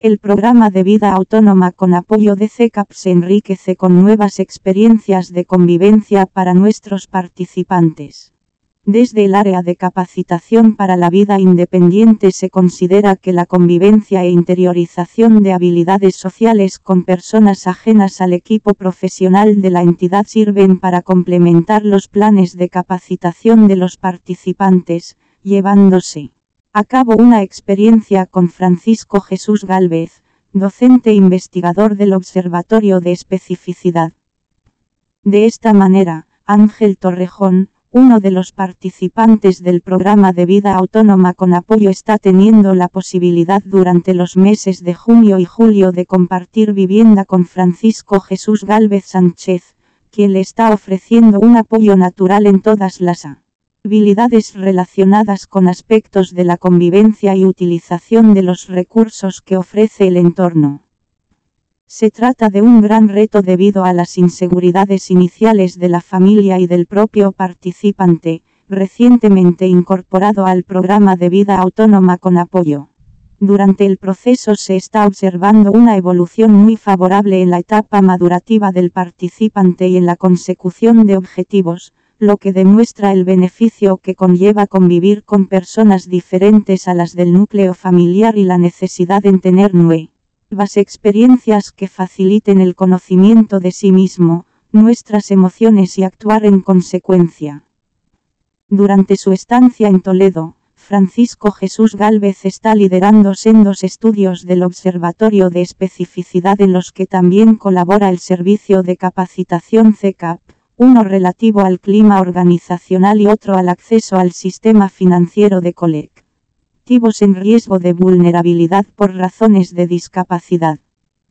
El programa de vida autónoma con apoyo de CECAP se enriquece con nuevas experiencias de convivencia para nuestros participantes. Desde el área de capacitación para la vida independiente se considera que la convivencia e interiorización de habilidades sociales con personas ajenas al equipo profesional de la entidad sirven para complementar los planes de capacitación de los participantes, llevándose a cabo una experiencia con Francisco Jesús Gálvez, docente e investigador del Observatorio de Especificidad. De esta manera, Ángel Torrejón, uno de los participantes del programa de vida autónoma con apoyo, está teniendo la posibilidad durante los meses de junio y julio de compartir vivienda con Francisco Jesús Gálvez Sánchez, quien le está ofreciendo un apoyo natural en todas las habilidades relacionadas con aspectos de la convivencia y utilización de los recursos que ofrece el entorno. Se trata de un gran reto debido a las inseguridades iniciales de la familia y del propio participante, recientemente incorporado al programa de vida autónoma con apoyo. Durante el proceso se está observando una evolución muy favorable en la etapa madurativa del participante y en la consecución de objetivos, lo que demuestra el beneficio que conlleva convivir con personas diferentes a las del núcleo familiar y la necesidad en tener nuevas experiencias que faciliten el conocimiento de sí mismo, nuestras emociones y actuar en consecuencia. Durante su estancia en Toledo, Francisco Jesús Gálvez está liderando sendos estudios del Observatorio de Especificidad en los que también colabora el Servicio de Capacitación CECAP, uno relativo al clima organizacional y otro al acceso al sistema financiero de colectivos en riesgo de vulnerabilidad por razones de discapacidad.